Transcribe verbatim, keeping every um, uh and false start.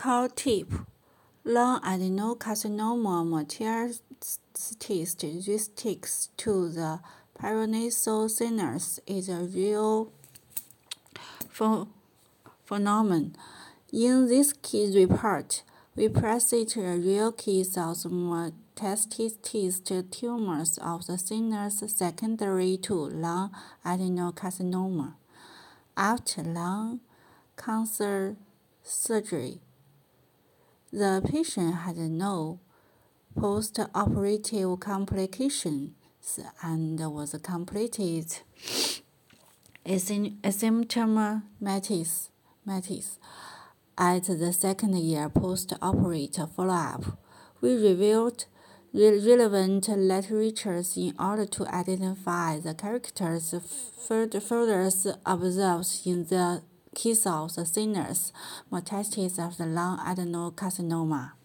Medical tip: lung adenocarcinoma metastasis restricted to the paranasal sinus is a real ph phenomenon. In this case report, we present a real case of metastatic tumors of the sinus secondary to lung adenocarcinoma. After lung cancer surgery, the patient had no post-operative complications and was completed asymptomatic at the second year post-operative follow-up. We reviewed relevant literature in order to identify the characters further observed in the case of the sinus metastasis of the lung adenocarcinoma.